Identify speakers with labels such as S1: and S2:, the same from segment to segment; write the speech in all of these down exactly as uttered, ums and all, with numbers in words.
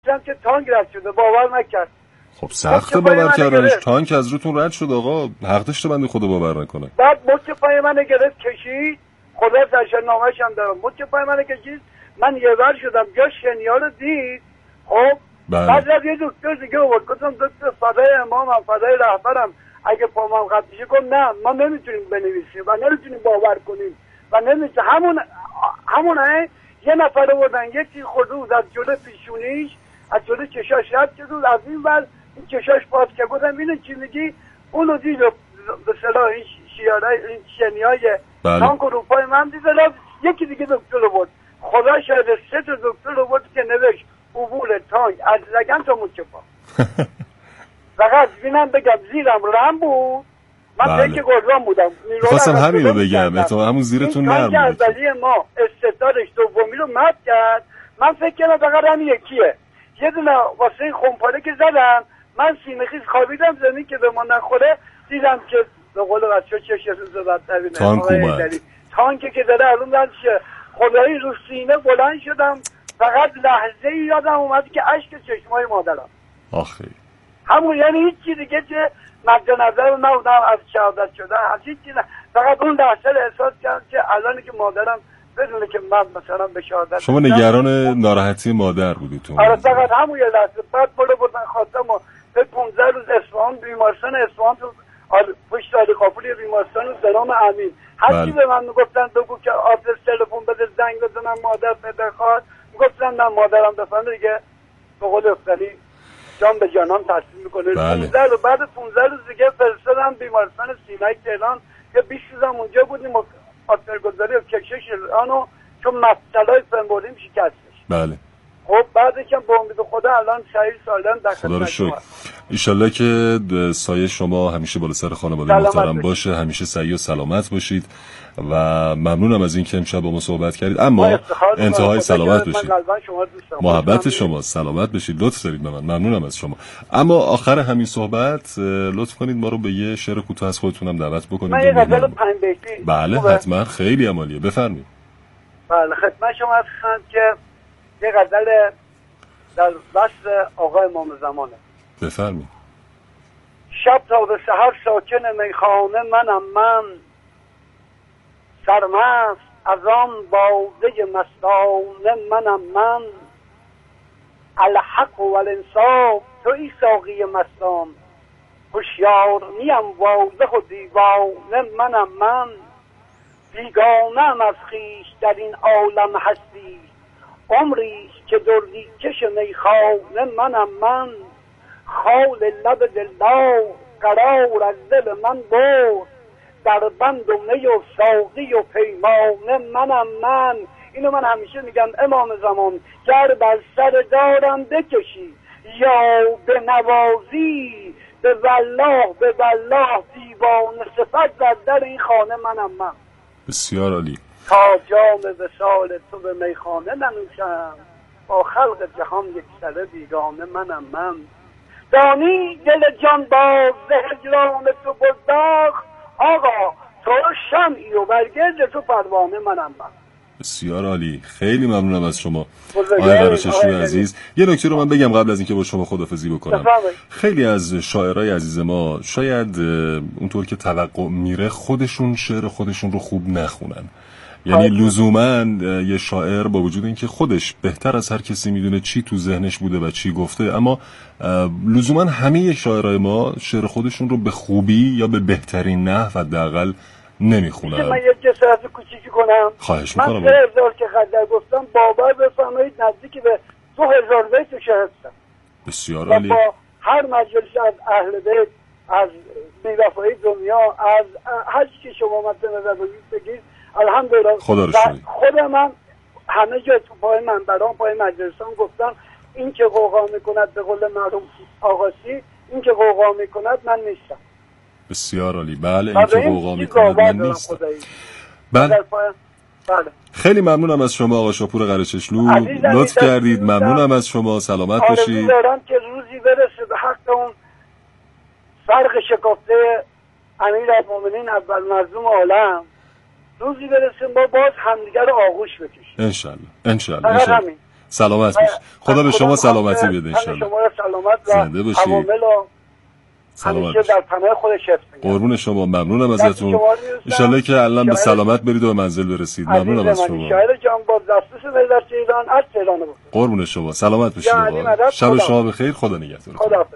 S1: گفتم که تانک رد شده، باور نکرد.
S2: خب سخت باور کردنش، تانک از روتون رد شد آقا، حق داشته بنده خدا باور نکنه.
S1: بعد مچ پای من گرفت کشید، خدا سرشن نامش هم دارم، مچ پای من کشید، من یه ور شدم، جا شنیا رو دید. خب بعد از یه دکتر دیگه آورد، گفتم دکتر فدای امامم، فدای رهبرم، اگه پامم قطع شه کن، نه ما نمیتونیم بنویسیم و نمیتونیم باور کنیم و نمیتونیم. همون همونه یه نفر آوردن، یکی خورده بود از جلو پیشونیش، از جلو چشاش رد شد و از این ور این چشاش باز که گفتم اینو چی میگی؟ اونو دید به صلاح این شیاره این شنیای تانک رو پای من دید. یکی دیگه دکتر آورد، خدا شاید سه تا دکتر آورد که نوشت عبور تانک از لگن تا مچ پا. فقط بینم بگم زیرم رم بود، من
S2: بله.
S1: پیک گلران بودم،
S2: خواستم همین رو بگم، اتفاقا همون زیرتون نرم بود.
S1: این تانک اولی ما استعدادش دومی رو مد کرد، من فکر کردم فقط همین یکیه. یه دونه واسه این خمپاره که زدم، من سینه خیز خوابیدم زمین که به ما نخوره، دیدم که به قول بچه چشم زدت نبینه
S2: تانک اومد،
S1: تانک که داره علوم دردشه. خدایی رو سینه بلند شدم، فقط لحظه ای یادم اومد که اشک چشمای مادرم.
S2: آخه
S1: همون، یعنی هیچ چی دیگه که مد نظر نبودم از شهادت شده، هیچ چی نه، فقط اون لحظه احساس کردم که الان که مادرم بدونه که من مثلا به شهادت
S2: شما نگران ناراحتی مادر بودید تو؟
S1: آره فقط همون یه لحظه. بعد بالا بردن خواستم و به پونزده روز اصفهان، بیمارستان اصفهان تو پشت آل کاپوری بیمارستان و زنام امین، هرچی به من میگفتن بگو که آدرس تلفن بده زنگ بزنم مادر پدر خواهد، میگفتن نه مادرم بفهمه دیگه به قول افتادی جان به جانان تحصیل میکنه. پونزده رو بعد پونزده روز دیگه فرستادم بیمارستان سینای تهران که بیست روزم اونجا بودیم و آترگذاری و کشش آنو چون مفتلای فنبولیم شکستش.
S2: بله.
S1: خب بعدش هم به امید خدا الان شهیر سالم در
S2: خدا رو شکر. ایشالله که سایه شما همیشه بالا سر خانواده محترم باشه، همیشه سعی و سلامت باشید و ممنونم از این که امشب با ما صحبت کردید. اما انتهای سلامت باشید. محبت شما، سلامت باشید، لطف دارید به من، ممنونم از شما. اما آخر همین صحبت لطف کنید ما رو به یه شعر کوتاه از خودتونم دعوت بکنید.
S1: من یه غزل پنج بیتی.
S2: بله حتما، خیلی عالیه، بفرمایید.
S1: بله خدمت شما هستم که یه غزل در وصف آقای امام زمانه.
S2: بفرمایید.
S1: شب تا به سحر ساکن میخانه منم من، سرمست از آن باده مستانه منم من، الحق و الانصاف تویی ساقی مستان، هوشیار نیم واضح و دیوانه منم من، بیگانه‌ام از خویش در این عالم هستی، عمری که دردی کش میخانه منم من، خال لب دلدار قرار از دل من برد، در بند و می و ساقی و پیمانه منم من. اینو من همیشه میگم امام زمان گر بر سر دارم بکشی یا به نوازی، به والله به والله دیوانه صفت زد در این خانه منم من.
S2: بسیار عالی.
S1: تا جام وصال تو به میخانه ننوشم، با خلق جهان یک سره بیگانه منم من. دانی دل جان باز هجران تو بزداخت، آقا تو شمعی و برگرد تو پروانه منم من.
S2: بسیار عالی، خیلی ممنونم از شما آقای قره‌چشمی عزیز. یه نکته رو من بگم قبل از اینکه با شما خداحافظی بکنم. خیلی از شاعرای عزیز ما شاید اونطور که توقع میره خودشون شعر خودشون رو خوب نخونن، یعنی لزوماً یه شاعر با وجود اینکه خودش بهتر از هر کسی میدونه چی تو ذهنش بوده و چی گفته، اما لزوماً همه شاعرای ما شعر خودشون رو به خوبی یا به بهترین نحو حداقل نمیخونن.
S1: من یه جسارت کوچیکی کنم؟
S2: خواهش میکنم.
S1: من سه هزار که غزل گفتم باور بفرمایید نزدیک به دو هزار بیت شهستم.
S2: بسیار عالی.
S1: با هر مجلس از اهل بیت، از بی‌وفایی دنیا، از هر چی که شما مثلا نظر بگید، الحمدلله
S2: خدا رو شکر.
S1: خود من همه جا تو پای منبران پای مجلسان گفتم این که قوقا میکند به قول معروف آقاسی، این که قوقا میکند من نیستم.
S2: بسیار عالی. بله این که قوقا میکند من نیستم. بله.
S1: بله.
S2: خیلی ممنونم از شما آقا شاپور قره‌چشلو، لطف کردید. ممنونم از شما، سلامت باشید.
S1: آرزو دارم که روزی برسه به حق اون فرق شکافته امیرالمومنین اول مظلوم عالم، روزی برسیم با باز همدیگر رو آغوش بکشیم.
S2: انشالله انشالله. سلامت باشید. خدا به شما سلامتی بده ان شاء الله.
S1: شما سلامت و عوامل
S2: سلامت
S1: در پناه خودش حفظ کنید.
S2: قربون شما، ممنونم ازتون. ان شاء الله که الان به سلامت برید و به منزل برسید. ممنونم از شما.
S1: شاعر جان با دسترس وزارت ایران از تهران بود.
S2: قربون شما، سلامت باشید. شب شما بخیر. خدا نگهدار.
S1: خداحافظ.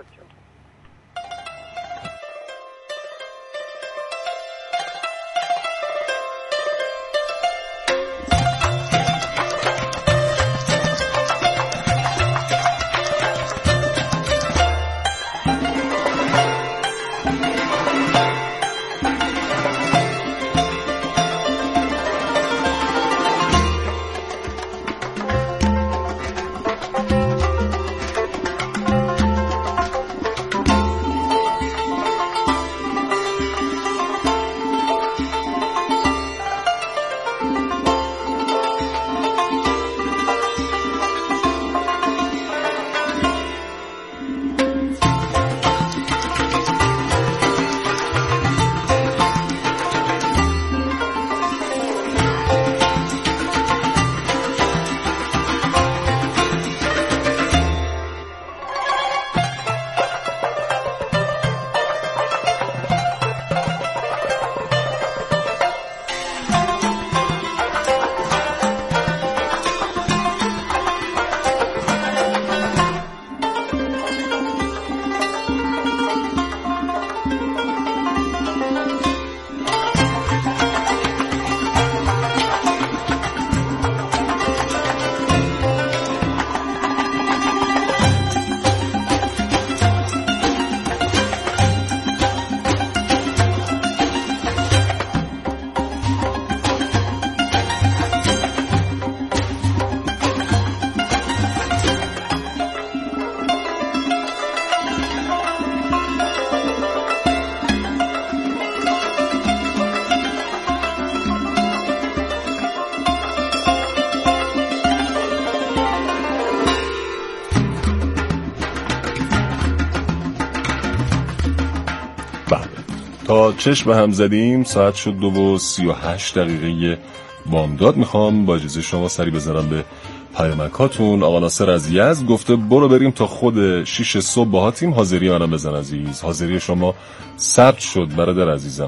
S2: تا چشم هم زدیم ساعت شد دو و سی و هشت دقیقه بامداد. میخوام با اجازه شما سری بذارم به پیامکاتون. آقا ناصر از یزد گفته برو بریم تا خود شیش صبح باهاتیم. حاضری منم بزن عزیز. حاضری شما ثبت شد برادر عزیزم.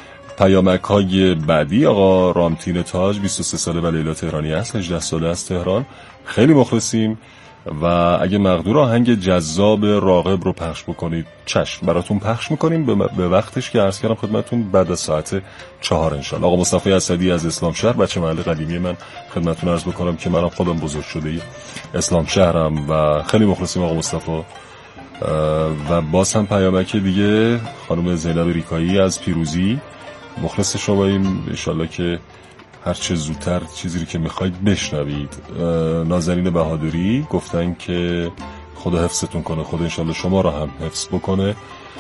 S2: پیامک های بعدی آقا رامتین تاج بیست و سه ساله و لیلا تهرانی است، هجده ساله از تهران. خیلی مخلصیم و اگه مقدور آهنگ جذاب راغب رو پخش بکنید چشم براتون پخش میکنیم به وقتش که عرض کردم خدمتون بعد از ساعت چهار انشالله. آقا مصطفی اسدی از اسلام شهر، بچه محل قدیمی من، خدمتون عرض بکنم که منم خودم بزرگ شده اسلام شهرم و خیلی مخلصیم آقا مصطفی. و باز هم پیامک دیگه خانم زینب ریکایی از پیروزی، مخلص شماییم انشالله که هر چه زودتر چیزی که میخواید بشنوید. نازنین بهادری گفتن که خدا حفظتون کنه، خدا انشالله شما را هم حفظ بکنه.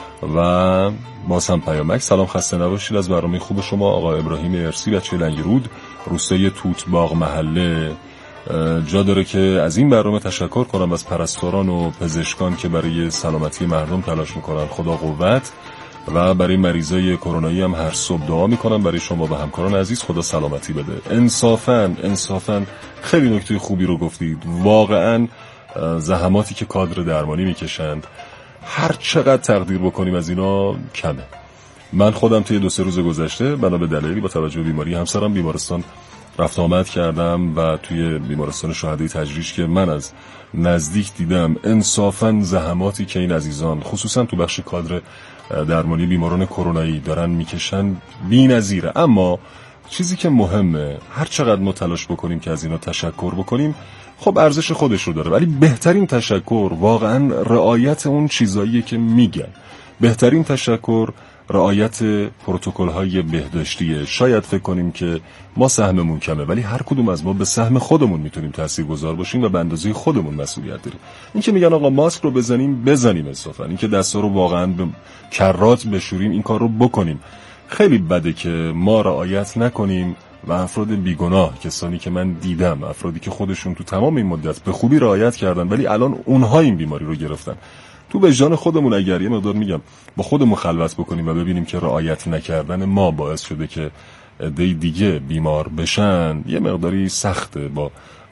S2: و باز هم پیامک سلام خسته نباشید از برنامه خوب شما. آقا ابراهیم ارسی بچه لنگرود روستای توتباغ محله، جا داره که از این برنامه تشکر کنم از پرستاران و پزشکان که برای سلامتی مردم تلاش میکنن. خدا قوت. و برای مریضای کرونایی هم هر صبح دعا میکنم برای شما و همکاران عزیز، خدا سلامتی بده. انصافاً انصافاً خیلی نکته خوبی رو گفتید. واقعاً زحماتی که کادر درمانی میکشند هر چقدر تقدیر بکنیم از اینا کمه. من خودم توی دو سه روز گذشته بنا به دلایلی با توجه به بیماری همسرم بیمارستان رفت آمد کردم و توی بیمارستان شهدای تجریش که من از نزدیک دیدم انصافاً زحماتی که این عزیزان خصوصاً تو بخش کادر درمانی بیماران کرونایی دارن میکشن بی‌نظیره. اما چیزی که مهمه هر چقدر ما تلاش بکنیم که از اینا تشکر بکنیم خب ارزش خودش رو داره، ولی بهترین تشکر واقعا رعایت اون چیزاییه که میگن. بهترین تشکر رعایت پروتکل‌های بهداشتیه. شاید فکر کنیم که ما سهممون کمه، ولی هر کدوم از ما به سهم خودمون میتونیم تاثیرگذار باشیم و به اندازه خودمون مسئولیت داریم. این که میگن آقا ماسک رو بزنیم بزنیم انصافا، این که دستا رو واقعا به کرات بشوریم این کار رو بکنیم. خیلی بده که ما رعایت نکنیم و افراد بیگناه، کسانی که من دیدم، افرادی که خودشون تو تمام این مدت به خوبی رعایت کردن ولی الان اونها این بیماری رو گرفتن. تو وجدان خودمون اگر یه مقدار میگم با خودمون خلوت بکنیم و ببینیم که رعایت نکردن ما باعث شده که عده دیگه بیمار بشن، یه مقداری سخته با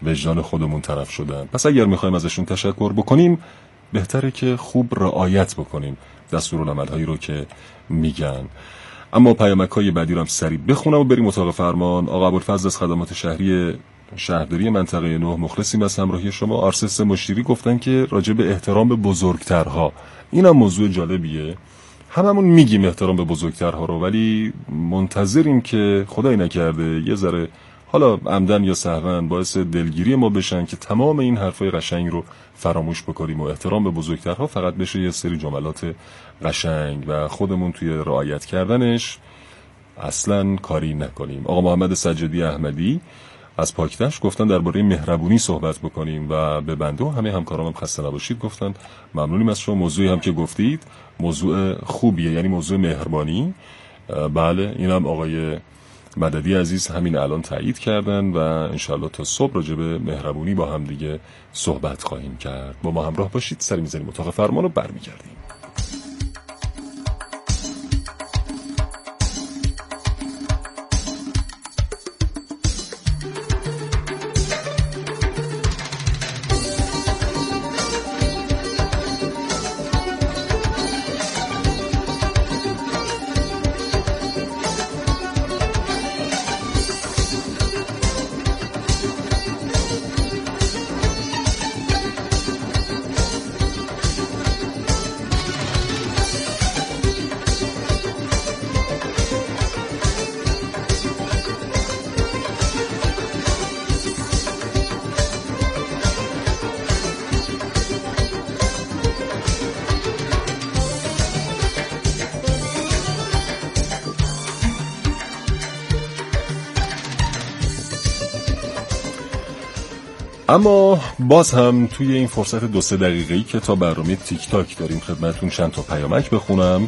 S2: وجدان خودمون طرف شدن. پس اگر میخوایم ازشون تشکر بکنیم بهتره که خوب رعایت بکنیم دستورالعمل‌هایی رو که میگن. اما پیامک‌های بعدی رو هم سریع بخونم و بریم اتاق فرمان. آقا ابوالفضل از خدمات شهری شهرداری منطقه نه، مخلصیم از همراهی شما. آرسس مشیری گفتن که راجع به احترام به بزرگترها، اینم موضوع جالبیه. هممون میگیم احترام به بزرگترها رو، ولی منتظریم که خدای نکرده یه ذره حالا عمدن یا سهوا باعث دلگیری ما بشن که تمام این حرفای قشنگ رو فراموش بکنیم و احترام به بزرگترها فقط بشه یه سری جملات قشنگ و خودمون توی رعایت کردنش اصلاً کاری نکنیم. آقا محمد سجادی احمدی از پاکتش گفتن درباره مهربونی صحبت بکنیم و به بنده و همه همکارام هم خسته نباشید گفتن. ممنونیم از شما. موضوعی هم که گفتید موضوع خوبیه، یعنی موضوع مهربانی. بله اینم آقای مددی عزیز همین الان تایید کردن و انشالله تا صبح راجع به مهربونی با هم دیگه صحبت خواهیم کرد. با ما همراه باشید. سری میزنیم اتاق فرمان رو برمیگردیم. اما باز هم توی این فرصت دو سه دقیقه‌ای که تا برنامه تیک تاک داریم خدمتتون چند تا پیامک بخونم.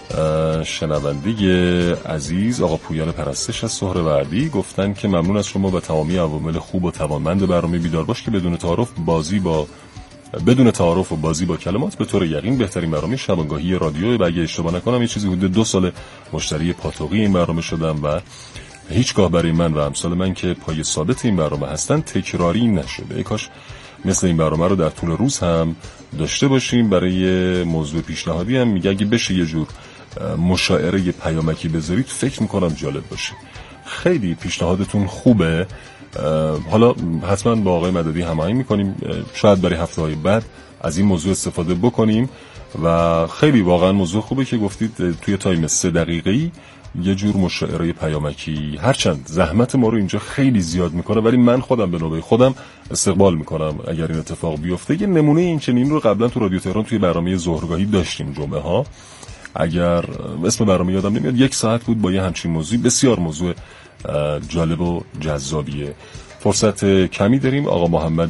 S2: شنونده عزیز آقا پویان پرستش از سهروردی گفتن که ممنون از شما و تمامی عوامل خوب و توانمند برنامه بیدار باش که بدون تعارف بازی با بدون تعارف و بازی با کلمات به طور یقین بهترین برنامه شبانگاهی رادیو. و اگه اشتباه نکنم یه چیزی حدود دو سال مشتری پاتوقی این برنامه شدم و هیچگاه برای من و امثال من که پای ثابت این برنامه هستن تکراری نشده. ای کاش مثل این برنامه رو در طول روز هم داشته باشیم. برای موضوع پیشنهادی هم میگه اگه بشه یه جور مشاعره یه پیامکی بذارید فکر میکنم جالب باشه. خیلی پیشنهادتون خوبه. حالا حتما با آقای مددی هماهنگ میکنیم، شاید برای هفته های بعد از این موضوع استفاده بکنیم و خیلی واقعا موضوع خوبه که گفتید توی تایم سه دقیقه‌ای یه جور مشاعره پیامکی. هرچند زحمت ما رو اینجا خیلی زیاد میکنه ولی من خودم به نوبه خودم استقبال میکنم اگر این اتفاق بیفته. یه نمونه این چنین رو قبلا تو رادیو تهران توی برنامه ظهرگاهی داشتیم جمعه ها، اگر اسم برنامه یادم نمیاد، یک ساعت بود با یه همچین موضوعی. بسیار موضوع جالب و جذابیه. فرصت کمی داریم. آقا محمد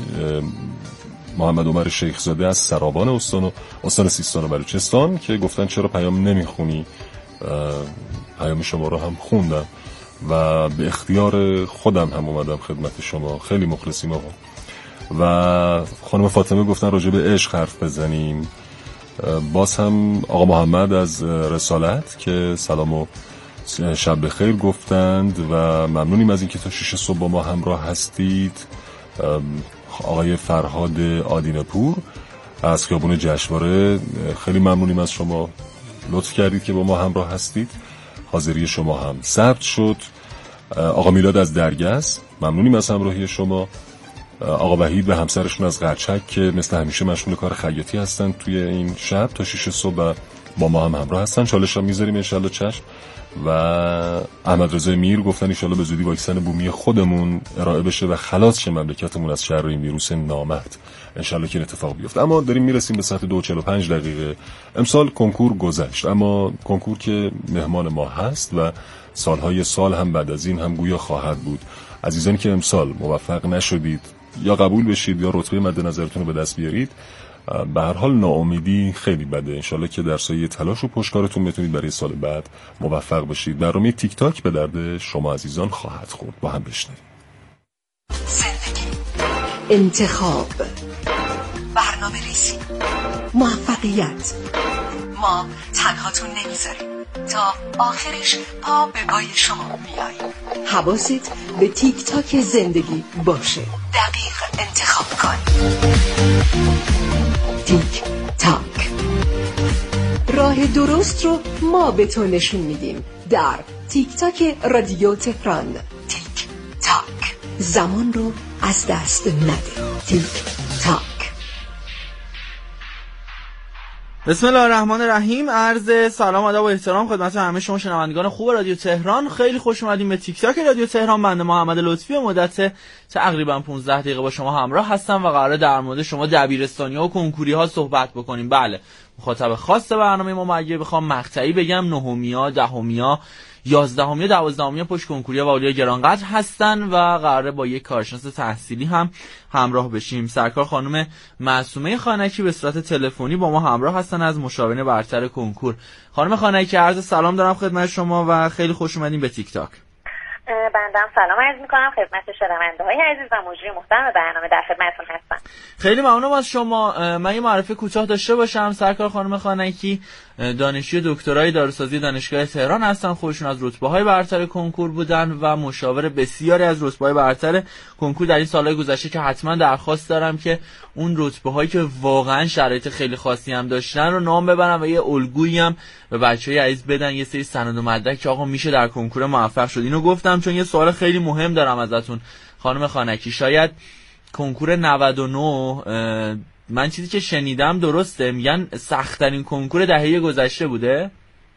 S2: محمد عمر شیخزاده از سرابان استان و استان سیستان و بلوچستان که گفتن چرا پیام نمیخونی. پیام شما رو هم خوندم و به اختیار خودم هم اومدم خدمت شما. خیلی مخلصیم آقا. و خانم فاطمه گفتن راجع به عشق حرف بزنیم. باز هم آقا محمد از رسالت که سلام و شب بخیر گفتند و ممنونیم از اینکه تا شش صبح با ما همراه هستید. آقای فرهاد آدینپور از خیابون جشنواره خیلی ممنونیم از شما، لطف کردید که با ما همراه هستید. حاضری شما هم ثبت شد. آقا میلاد از درگس ممنونیم از همراهی شما. آقا وحید و همسرشون از قرچک که مثل همیشه مشغول کار خیاطی هستن توی این شب تا شش صبح با ما هم همراه هستن. چالش هم میذاریم انشالله چشم. و احمد رضا میر گفتن انشالله به زودی واکسن بومی خودمون ارائه بشه و خلاص شه مملکتمون از شر این ویروس نامرد. انشالله که این اتفاق بیفته. اما داریم میرسیم به ساعت دو و چهل و پنج دقیقه. امسال کنکور گذشت، اما کنکور که مهمان ما هست و سالهای سال هم بعد از این هم گویا خواهد بود. عزیزانی که امسال موفق نشدید یا قبول بشید یا رتبه مد نظرتون رو به دست بیارید، به هر حال ناامیدی خیلی بده. انشالله که در سایه تلاش و پشتکارتون بتونید برای سال بعد موفق بشید. برنامه تیک تاک به درد شما عزیزان خواهد خورد. با هم بشنویم.
S3: زندگی، انتخاب، برنامه ریزی، موفقیت. ما تنهاتون نمیذاریم. تا آخرش پا به پای شما بیاییم. حواست به تیک تاک زندگی باشه. دقیق انتخاب کن. تیک تاک، راه درست رو ما به تو نشون میدیم در تیک تاک رادیو تهران. تیک تاک، زمان رو از دست نده. تیک تاک.
S4: بسم الله الرحمن الرحیم. عرض سلام ادب و احترام خدمت همه شما شنوندگان خوب رادیو تهران. خیلی خوش اومدیم به تیک تاک رادیو تهران. بنده محمد لطفی و مدت تقریبا پانزده دقیقه با شما همراه هستم و قراره در مورد شما دبیرستانی‌ها و کنکوری‌ها صحبت بکنیم. بله، مخاطب خاص برنامه ما اگه بخوام مقطعی بگم نهمیا، دهمیا، یازدهمیا، دوازدهمیا پشت کنکوریا و اولیا گرانقدر هستن و قراره با یک کارشناس تحصیلی هم همراه بشیم. سرکار خانم معصومه خانکی به صورت تلفنی با ما همراه هستن از مشاورین برتر کنکور. خانم خانکی، عرض سلام دارم خدمت شما و خیلی خوش اومدین به تیک تاک.
S5: بندم سلام عرض میکنم خدمت شنونده‌های عزیز و مجری محترم برنامه، در خدمتتون هستم.
S4: خیلی ممنونم از شما. من یه معرفی کوتاه داشته باشم. سرکار خانم خانکی دانشجوی دکترای داروسازی دانشگاه تهران هستن. خودشون از رتبه‌های برتر کنکور بودن و مشاور بسیاری از رتبه‌های برتر کنکور در این سال‌های گذشته که حتما درخواست دارم که اون رتبه‌هایی که واقعا شرایط خیلی خاصی هم داشتن رو نام ببرن و یه الگویی هم به بچه‌های عزیز بدن، یه سری سند و مدرک که آقا میشه در کنکور موفق شد. اینو گفتم چون یه سوال خیلی مهم دارم ازتون خانم خانکی. شاید کنکور نود و نه، من چیزی که شنیدم درسته، میگن سخت‌ترین کنکور دهه گذشته بوده؟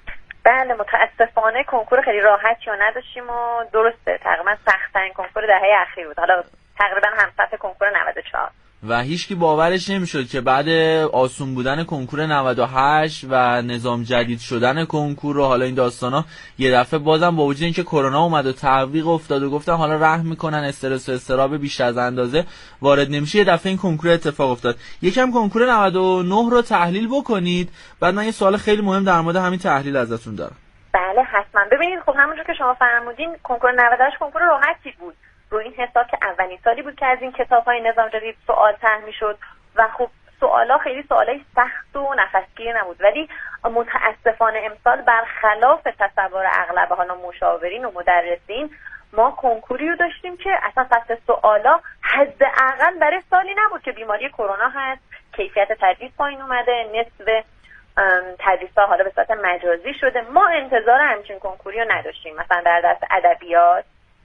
S5: بله، متاسفانه کنکور خیلی راحتی رو نداشتیم و درسته تقریبا سخت‌ترین کنکور دهه اخیر بود. حالا تقریبا همسطح کنکور نود و چهار
S4: و هیچکی باورش نمیشد که بعد آسون بودن کنکور نود و هشت و نظام جدید شدن کنکور و حالا این داستانا یه دفعه بازم با وجود اینکه کرونا اومد و تعویق افتاد و گفتن حالا رحم میکنن، استرس و استراب بیش از اندازه وارد نمیشه، یه دفعه این کنکور اتفاق افتاد. یکم کنکور نود و نه رو تحلیل بکنید، بعد من یه سوال خیلی مهم در مورد همین تحلیل ازتون دارم.
S5: بله حتما. ببینید خب همونجور که شما فرمودین کنکور نود و هشت کنکور راحتی بود، روی این حساب که اولین سالی بود که از این کتاب‌های نظام جدید سوال طرح می‌شد و خب سوالا خیلی سوالای سخت و نفسگیر نبود، ولی متاسفانه امسال برخلاف تصور اغلب حالا مشاورین و مدرسین ما کنکوری رو داشتیم که اصلا سطح سوالا حداقل برای سالی نبود که بیماری کرونا هست، کیفیت تدریس پایین اومده، نصف تدریس‌ها حالا به صورت مجازی شده. ما انتظار همچین کنکوری رو نداشتیم. مثلا در درس ادبیات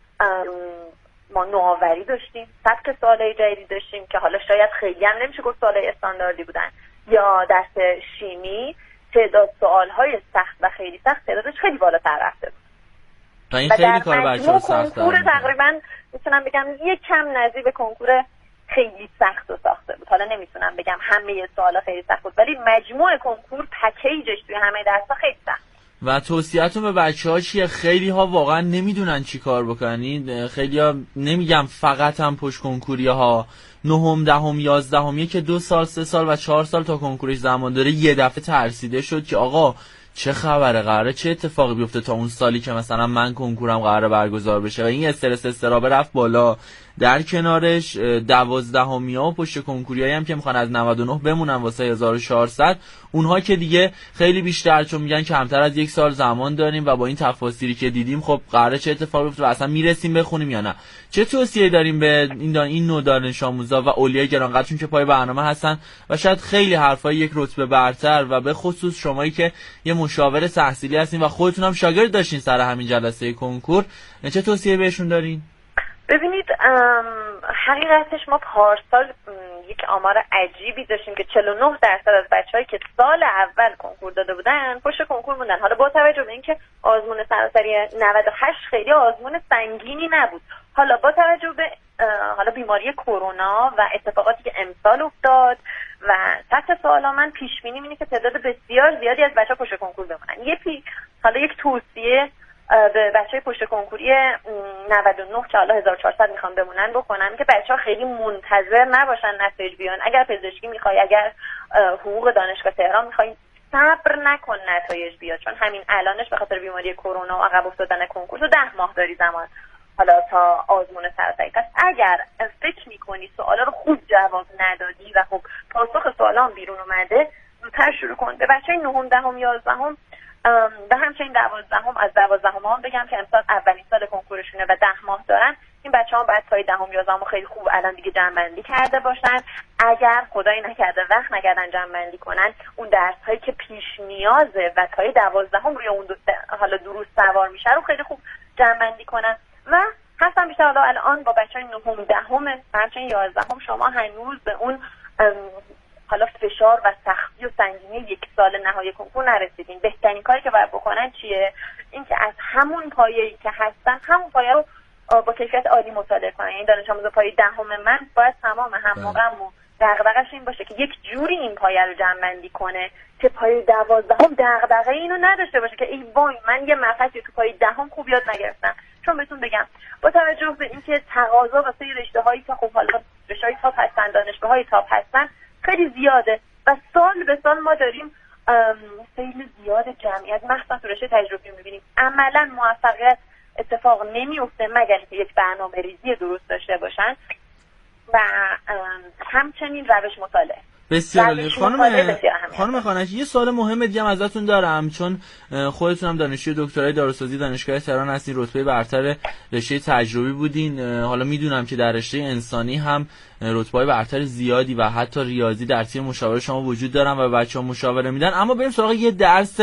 S5: ما نوآوری داشتیم، سبک سوالای جدیدی داشتیم که حالا شاید خیلی هم نمیشه گفت سوالای استانداردی بودن، یا درس شیمی تعداد سوالهای سخت و خیلی سخت تعدادش خیلی بالاتر رفته بود
S4: و این خیلی کار بچه‌ها سخته.
S5: کنکور تقریبا میتونم بگم یک کم نزدیک به کنکور خیلی سخت و ساخته بود. حالا نمیتونم بگم همه سوالا خیلی سخت بود، ولی مجموع کنکور پکیجش توی همه درس‌ها خیلی سخت.
S4: و توصیه‌تون به بچه‌ها چیه؟ خیلی ها واقعا نمیدونن چی کار بکنین. خیلی ها نمیگم فقط هم پشت کنکوری ها، نهم، دهم، یازدهمیه که دو سال، سه سال و چهار سال تا کنکورش زمان داره یه دفعه ترسیده شد که آقا چه خبره، قراره چه اتفاقی بیفته تا اون سالی که مثلا من کنکورم قراره برگزار بشه و این استرس استرابه رفت بالا. در کنارش دوازدهمیا و پشت کنکوریایی هم که میخوان از نود و نه بمونن واسه هزار و چهارصد، اونها که دیگه خیلی بیشتر، چون میگن کمتر از یک سال زمان داریم و با این تفاصیلی که دیدیم خب قراره چه اتفاقی بیفته و اصلا میرسیم بخونیم یا نه. چه توصیه داریم به این این نوع دانش آموزا و اولیای گرانقدر چون که پای برنامه هستن و شاید خیلی حرفای یک رتبه برتر و به خصوص شمایی که یه مشاور تحصیلی هستین و خودتون هم شاگرد داشتین سر همین جلسه کنکور، چه توصیه بهشون دارین؟
S5: ببینید حقیقتش ما پارسال یک آمار عجیبی داشتیم که چهل و نه درصد از بچه‌هایی که سال اول کنکور داده بودن پشت کنکور موندن. حالا با توجه به اینکه آزمون سراسری نود و هشت خیلی آزمون سنگینی نبود، حالا با توجه به حالا بیماری کرونا و اتفاقاتی که امسال افتاد و سطح سوالا، من پیش بینی اینه که تعداد بسیار زیادی از بچه‌ها پشت کنکور بمونن. یه پی حالا یک توصیه به بچه‌های پشت کنکوری نود و نه که حالا هزار و چهارصد میخوام بمونن بکنم که بچه‌ها خیلی منتظر نباشن نتایج بیان. اگر پزشکی میخوای، اگر حقوق دانشگاه تهران میخوای، صبر نکن نتایج بیاد، چون همین الانش به خاطر بیماری کرونا و عقب افتادن کنکور تو ده ماه داری زمان حالا تا آزمون سراسری. پس اگر فکر میکنی سوالا رو خوب جواب ندادی و خب پاسخ سوالا هم بیرون اومده، زودتر شروع کن. به بچه‌های نهم، دهم، یازدهم و همچنین دوازدهم از دوازدهم هم بگم که امسال اولین سال کنکورشونه و ده ماه دارن. این بچه‌ها باید پای دهم یازدهم خیلی خوب الان دیگه جمع‌بندی کرده باشن. اگر خدایی نکرده وقت نکردن جمع‌بندی کنن، اون درس‌هایی که پیش نیازه و پای دوازدهم روی اون حالا دروس سوار میشه رو خیلی خوب جمع‌بندی کنن. و هستم بیشتر حالا الان با بچه‌های نهم دهم همچنین یازدهم شما هنوز به اون حالا فشار و سختی و سنگینی یک سال نهایی کنکور نرسیدین. بهترین کاری که باید بکنن چیه؟ این که از همون پایه‌ای که هستن همون پایه رو با کیفیت عالی مطالعه کنن. یعنی دانش آموز پایه دهم من باید تمام هم‌موقعم و دغدغه‌ش این باشه که یک جوری این پایه رو جمع‌بندی کنه که پایه دوازدهم دغدغه اینو نداشته باشه که ای وای من یه مقطعی تو پایه دهم خوب یاد نگرفتم. چون بهتون بگم با توجه به اینکه تقاضا واسه رشته‌هایی که خب حالا رشته‌های تاپ هستن، دانشگاه‌های تاپ هستن خیلی زیاده و سال به سال ما داریم خیلی زیاد جمعیت مخصوصا تو رشته تجربی می‌بینیم. عملاً موفقیت اتفاق نمیفته مگر اینکه یک برنامه ریزی درست داشته باشن و همچنین روش مطالعه.
S4: بسیار عالی. خانم خانم خانش یه سوال مهم دیگه هم ازتون دارم، چون خودتون هم دانشجوی دکترای داروسازی دانشگاه تهران هستین، رتبه برتر رشته تجربی بودین. حالا میدونم که در رشته انسانی هم رتبه‌های برتر زیادی و حتی ریاضی در تیم مشاوره شما وجود دارن و بچه‌ها مشاوره میدن. اما بریم سراغ یه درس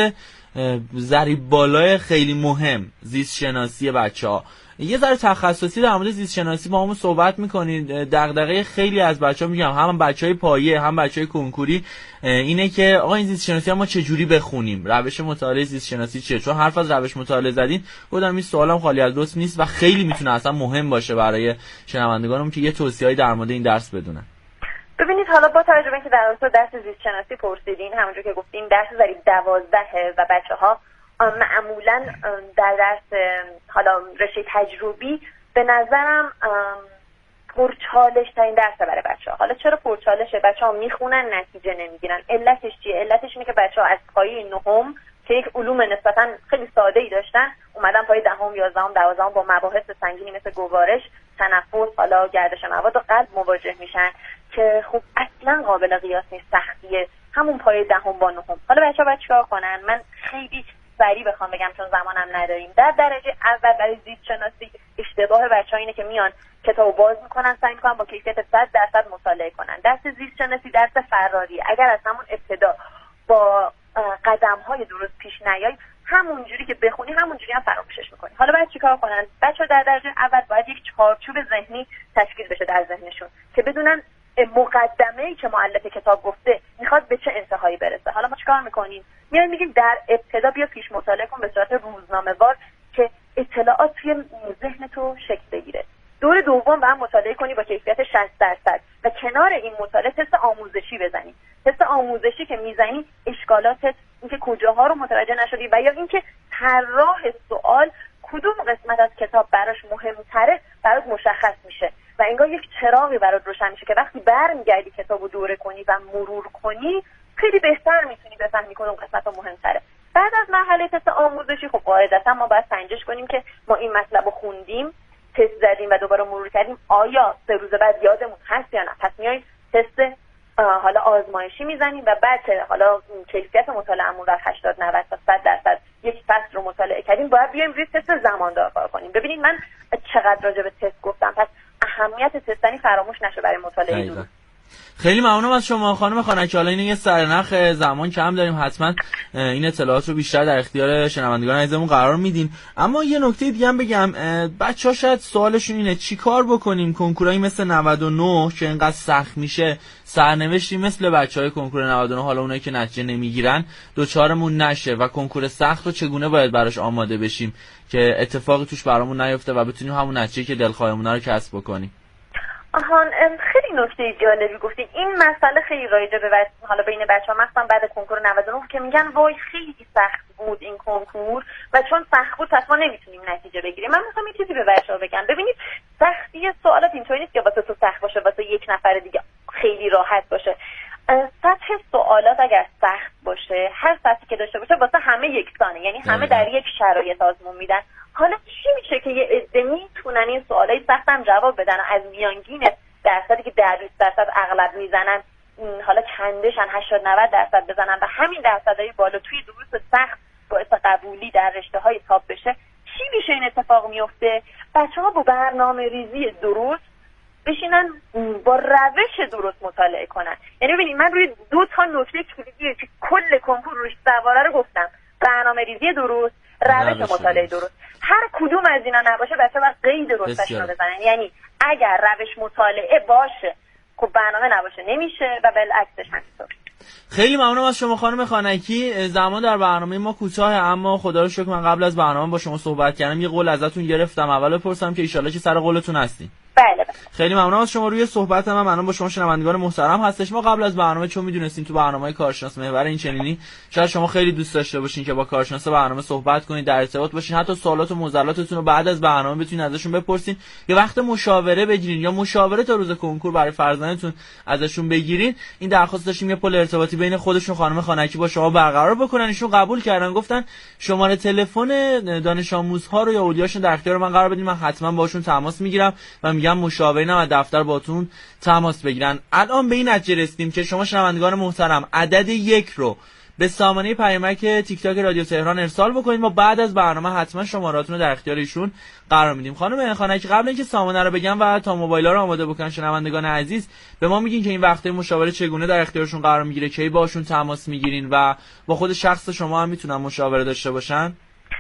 S4: ضریب بالای خیلی مهم، زیست شناسی بچه‌ها. یه ذره تخصصی در مورد زیست شناسی با همون صحبت میکنید. دغدغه خیلی از بچه‌ها میگم هم بچهای پایه هم بچهای کنکوری اینه که آقا این زیست شناسی ما چه جوری بخونیم، روش مطالعه زیست شناسی چیه؟ چون حرف از روش مطالعه زدین، گفتم این سوالم خالی از لطف نیست و خیلی میتونه اصلا مهم باشه برای شنوندگانم که یه توصیه‌ای در مورد این درس بدونن.
S5: ببینید حالا با توجه به اینکه در رابطه درس زیست شناسی پرسیدین، همونجور که گفتیم درس ضریب دوازده و بچه‌ها معمولا در درس حالا رشته تجربی به نظرم پرچالش ترین درس برای بچه‌ها. حالا چرا پرچالشه؟ بچه‌ها میخونن نتیجه نمیگیرن. علتش چیه؟ علتش اینه که بچه‌ها از پایه نهم که یک علوم نسبتا خیلی ساده‌ای داشتن اومدن پایه دهم، یازدهم، دوازدهم با مباحث سنگینی مثل گوارش، تنفس، حالا گردش مواد و قلب مواجه میشن که خب اصلا قابل قیاس نیست سختیه همون پایه دهم با نهم. حالا بچه‌ها باید چیکار کنن؟ من خیلی سریع بخوام بگم چون زمانم نداریم. در درجه اول برای زیست شناسی اشتباه بچه‌ها اینه که میان کتابو باز میکنن، سعی میکنن با کیفیت صد درصد مطالعه کنن. درس زیست شناسی درس فراری. اگر از همون ابتدا با قدم‌های درست پیش نیای همون جوری که بخونی همون جوری هم فراموشش میکنی. حالا باید چیکار کنن؟ بچه‌ها در درجه اول باید یک چارچوب ذهنی تشکیل بشه در ذهنشون که بدونن مقدمه‌ای که مؤلف کتاب گفته میخواد به چه انتهایی برسه. حالا ما چیکار میکنیم؟ میایم میگیم در ابتدا بیا پیش مطالعه کن به صورت روزنامه‌وار که اطلاعات توی ذهن تو شکل بگیره. دور دوم با هم مطالعه کنی با کیفیت شصت درصد و کنار این مطالعه تست آموزشی بزنی. تست آموزشی که میزنی اشکالاتت، اینکه کجاها رو متوجه نشدی و یا اینکه طراح سوال کدوم قسمت از کتاب براش مهمتره برات مشخص میشه و انگار یک چراغی برات روشن میشه که وقتی برمیگردی کتابو دوره کنی و مرور کنی خیلی بهتر میتونی بفهمی کدوم قسمت رو مهمتره. بعد از مرحله تست آموزشی خب قاعدتا ما باید سنجش کنیم که ما این مطلب رو خوندیم، تست زدیم و دوباره مرور کردیم، آیا سه روز بعد یادمون هست یا نه. پس میایم تست حالا آزمایشی میزنیم و بعد حالا کیفیت مطالعه‌مون رو هشتاد نود تا صد درصد یک فصل رو مطالعه کردیم باید بیایم روی تست زماندار کار کنیم. ببینید من چقدر راجع به تست گفتم، پس اهمیت تستنی فراموش نشه برای مطالعه درست.
S4: خیلی ممنونم از شما خانم خانکی. حالا این یه سرنخ زمان کم داریم، حتما این اطلاعات رو بیشتر در اختیار شنوندگان عزیزمون قرار میدیم. اما یه نکته دیگه هم بگم، بچه‌ها شاید سوالشون اینه چیکار بکنیم کنکورایی مثل نود و نه که اینقدر سخت میشه، سرنوشتی مثل بچهای کنکور نود و نه حالا اونایی که نتیجه نمیگیرن دوچارمون نشه و کنکور سخت رو چگونه باید براش آماده بشیم که اتفاقی توش برامون نیفته و بتونیم همون نتیجه که دلخواهمون رو کسب بکنیم.
S5: آهان خیلی نکته جالبی گفتین. این مسئله خیلی رایجه به حالا بین بچه‌ها مخصوصا بعد کنکور نود و نه که میگن وای خیلی سخت بود این کنکور و چون سخت بود پس ما نمیتونیم نتیجه بگیریم. من میخوام یه چیزی به بچه‌ها بگم. ببینید سختی سوالات اینطوری نیست که واسه تو سخت باشه واسه یک نفر دیگه خیلی راحت باشه. سطح سوالات اگر سخت باشه، هر سطحی که داشته باشه واسه همه یکسانه، یعنی همه در یک شرایط آزمون میدن. حالا چی میشه که یه عده میتونن این سوالای سخت هم جواب بدن و از میانگین درصدی که در بیست درصد اغلب میزنن حالا کندشن هشتاد نود درصد بزنن و همین درصدای بالا توی دروس سخت باعث کلی در رشته‌های تاپ بشه، چی میشه این اتفاق میفته؟ بچه‌ها با برنامه‌ریزی درست بشینن با روش درست مطالعه کنن. یعنی ببینید من روی دو تا نکته کلیدی که کل کنکور روش سواره رو گفتم: برنامه‌ریزی درست، روش مطالعه درست. هر کدوم از اینا نباشه بچه‌ها باید قید درستشون رو بزنن. یعنی اگر روش مطالعه باشه خب برنامه نباشه نمیشه و بالعکسش همینطور.
S4: خیلی ممنونم از شما خانم خانکی. زمان در برنامه ما کوتاه، اما خدا رو شکر من قبل از برنامه با شما صحبت کردم، یه قول ازتون گرفتم. اول بپرسم که ان شاءالله که سر قولتون هستین.
S5: بله بله.
S4: خیلی ممنونم از شما. روی صحبت من ممنون با شما شنوندگان محترم هستش. ما قبل از برنامه چون میدونستیم تو برنامه کارشناس محور این چنینی شاید شما خیلی دوست داشته باشین که با کارشناس برنامه صحبت کنید، در ارتباط باشین، حتی سوالات و معضلاتتون رو بعد از برنامه بتونید ازشون بپرسین، یا وقت مشاوره بگیرین یا مشاوره تا روز کنکور برای فرزندتون ازشون بگیرین. این درخواست داشتیم یه پل ارتباطی بین خودشون خانم خانکی با شما برقرار بکنن. ایشون قبول کردن، گفتن شماره تلفن دانش آموزها رو یا اولیاشون در اختیار من قرار بدین، من حتما باشون تماس میگیرم و میگم مشاورین از دفتر باتون تماس بگیرن. الان به این نتیجه رسیدیم که شما شنوندگان محترم عدد یک رو به سامانه پیامک تیک تاک رادیو تهران ارسال بکنید. ما بعد از برنامه حتما شمارهاتون رو در اختیار ایشون قرار میدیم. خانم خانکی، قبل اینکه سامانه رو بگم و تا موبایل‌ها رو آماده بکنن شنوندگان عزیز، به ما میگین که این وقته مشاوره چگونه در اختیارشون قرار میگیره، کی باشون تماس میگیرین و با خود شخص شما هم میتونن مشاوره داشته باشن؟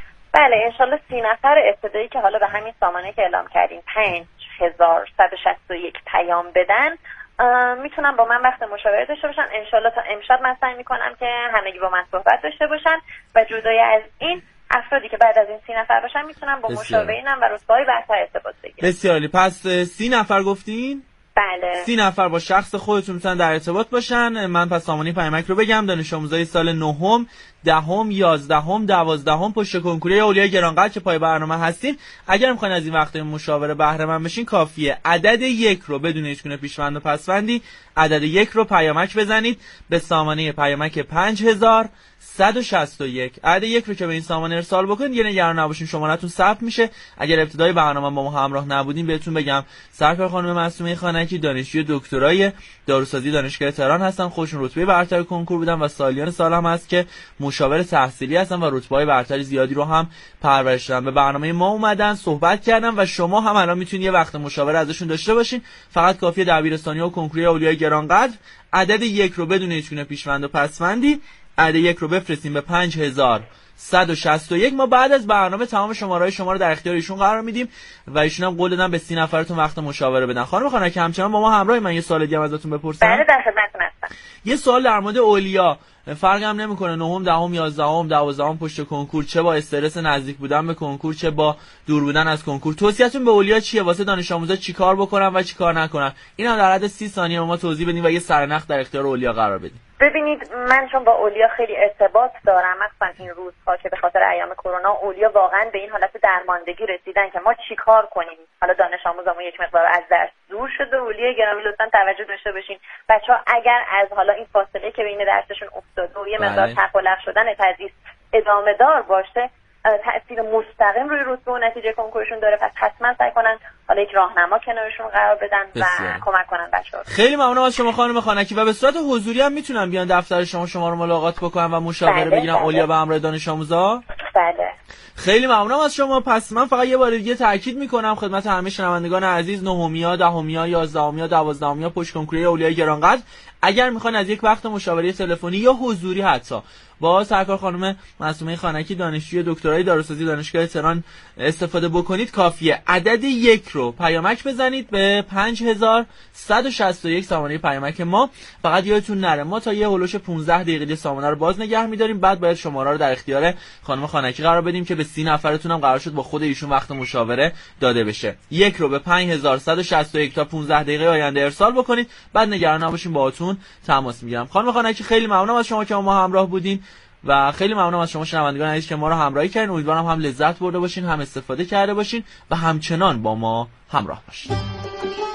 S5: بله انشالله سی نفر ابتدایی که حالا به همین سامانه که اعلام کردیم پنج هزار و صد و شصت و یک پیام بدن میتونن با من وقت مشاوره داشته باشن. انشالله تا امشب من سعی میکنم که همگی با من صحبت داشته باشن و جدای از این افرادی که بعد از این سی نفر باشن میتونن با مشاورینم و رتبه‌های برتر ارتباط بگیرن.
S4: بسیار عالی. پس سی نفر گفتین؟
S5: بله.
S4: سی نفر با شخص خودتون میتونن در ارتباط باشن. من پس سامانه پیامک رو بگم: دانش آموزای سال نهم، دهم، یازدهم، دوازدهم پشت کنکوری اولیای گرانقدر که پای برنامه هستین، اگر میخواین از این وقته مشاوره بهره مند بشین، کافیه عدد یک رو بدون هیچ گونه پیشوند و پسوندی عدد یک رو پیامک بزنید به سامانه پیامک پنج هزار و صد و شصت و یک. عدد یک رو که به این سامانه ارسال بکنید دیگه نگران نباشین، شماره‌تون ثبت میشه. اگر ابتدای برنامه با ما همراه نبودین بهتون بگم سرکار خانم معصومه خانکی دانشجوی دکترای داروسازی دانشگاه تهران هستن، خودشون رتبه برتر کنکور بودن و سالیان سال هم هست که مشاور تحصیلی هستن و رتبه‌های برتری زیادی رو هم پرورش دادن. به برنامه ما اومدن، صحبت کردن و شما هم الان میتونید یه وقت مشاوره ازشون داشته باشین. فقط کافیه دبیرستانی و کنکوری اولیای گرانقدر عدد یک رو بدون هیچ گونه پیشوند و پسوندی عدد یک رو بفرستیم به پنج هزار و صد و شصت و یک. ما بعد از برنامه تمام شماره‌های شما رو در اختیار ایشون قرار میدیم و ایشون هم قول دادن به سی نفرتون وقت مشاوره بدن. خانم خانکی همچنان با ما همراه. من یه سوال دیگه ازتون بپرسم.
S5: بله در خدمتتون هستم.
S4: یه سوال در مورد اولیا، فرق هم نمیکنه نهم، دهم، یازدهم، دوازدهم پشت کنکور، چه با استرس نزدیک بودن به کنکور چه با دور بودن از کنکور، توصیه‌تون به اولیا چیه؟ واسه دانش آموزا چیکار بکنن و چیکار نکنن؟ اینا در حد سی ثانیه ما توضیح بدین و یه سرنخ در اختیار اولیا قرار بدین.
S5: ببینید من چون با اولیا خیلی ارتباط دارم، مثلا این روزها که به خاطر ایام کرونا اولیا واقعا به این حالت درماندگی رسیدن که ما چیکار کنیم. حالا دانش آموزمون یک مقدار از درس دور شده، اولیای گرامی لطفا توجه داشته باشین. بچه‌ها اگر از حالا این فاصله که بین درسشون افتاده و یه مقدار تقلق شدن تدریس ادامه دار باشه، تأثیر مستقیم روی رتبه و نتیجه کنکورشون داره. پس حتما سعی کنن حالا یک راهنما کنارشون قرار بدن و کمک کنن بچه‌ها.
S4: خیلی ممنونم از شما خانم خانکی. و به صورت حضوری هم میتونن بیان دفتر شما شما رو ملاقات بکنن و مشاوره بله بگیرن بله. اولیا به همراه دانش آموزا.
S5: بله.
S4: خیلی ممنونم از شما. پس من فقط یه بار دیگه تاکید میکنم خدمت همه شنوندگان عزیز، نهمیا، دهمیا، یازدهمیا، دوازدهمیا پشت کنکوری اولیای گرانقدر اگر میخوان از یک وقت مشاوره تلفنی یا حضوری حتی با سرکار خانم معصومه خانکی دانشجوی دکترای داروسازی دانشگاه تهران استفاده بکنید. کافیه عدد یک رو پیامک بزنید به پنج هزار و صد و شصت و یک سامانه پیامک ما. فقط یادتون نره ما تا یه هولوش پانزده دقیقه سامانه رو باز نگه می‌داریم، بعد باید شماره رو در اختیار خانم خانکی قرار بدیم که به سی نفرتون هم قرار شد با خود ایشون وقت مشاوره داده بشه. یک رو به پنج هزار و صد و شصت و یک تا پانزده دقیقه آینده ارسال بکنید، بعد نگران نباشین باهاتون تماس میگیرم. خانم خانکی خیلی ممنونم از شما که ما همراه بودین و خیلی ممنونم از شما شنوندگان عزیز که ما رو همراهی کردین. امیدوارم هم لذت برده باشین، هم استفاده کرده باشین و همچنان با ما همراه باشین.